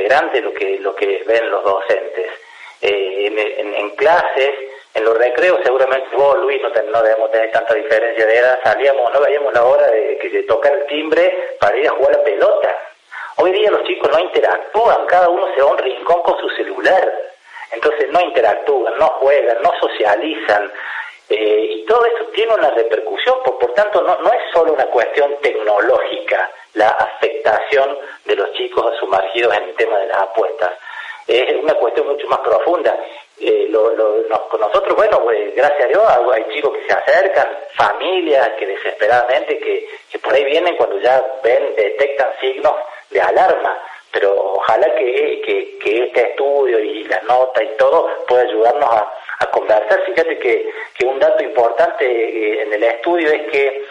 grande lo que ven los docentes. En clases, en los recreos, seguramente vos, Luis, no debemos tener tanta diferencia de edad, no veíamos la hora de tocar el timbre para ir a jugar a la pelota. Hoy día los chicos no interactúan, cada uno se va a un rincón con su celular, entonces no interactúan, no juegan, no socializan, y todo eso tiene una repercusión, por tanto no es solo una cuestión tecnológica la afectación de los chicos sumergidos en el tema de las apuestas, es una cuestión mucho más profunda. Nosotros, bueno, gracias a Dios hay chicos que se acercan, familias que desesperadamente que por ahí vienen cuando ya detectan signos de alarma, pero ojalá que este estudio y las notas y todo pueda ayudarnos a conversar. Fíjate que un dato importante en el estudio es que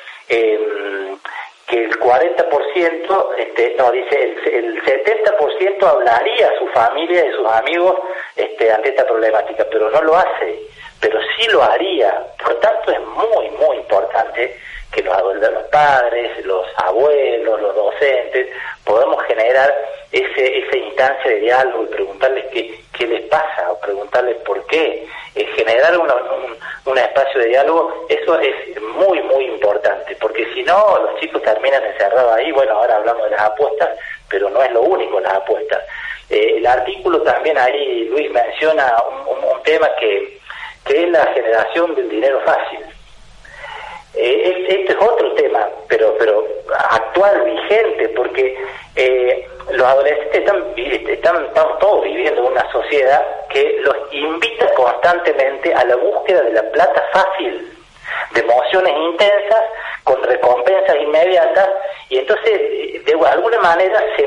el 40%, dice el 70% hablaría a su familia y a sus amigos ante esta problemática, pero no lo hace, pero sí lo haría. Por tanto es muy, muy importante que los padres, los abuelos, los docentes, podamos generar esa instancia de diálogo y preguntarles qué les pasa, o preguntarles por qué. Generar un espacio de diálogo, eso es muy, muy importante, porque si no, los chicos terminan encerrados ahí. Bueno, ahora hablamos de las apuestas, pero no es lo único las apuestas. El artículo también ahí, Luis, menciona un tema que es la generación del dinero fácil. Este es otro tema, pero actual, vigente, porque los adolescentes están todos viviendo en una sociedad que los invita constantemente a la búsqueda de la plata fácil, de emociones intensas, con recompensas inmediatas, y entonces de alguna manera se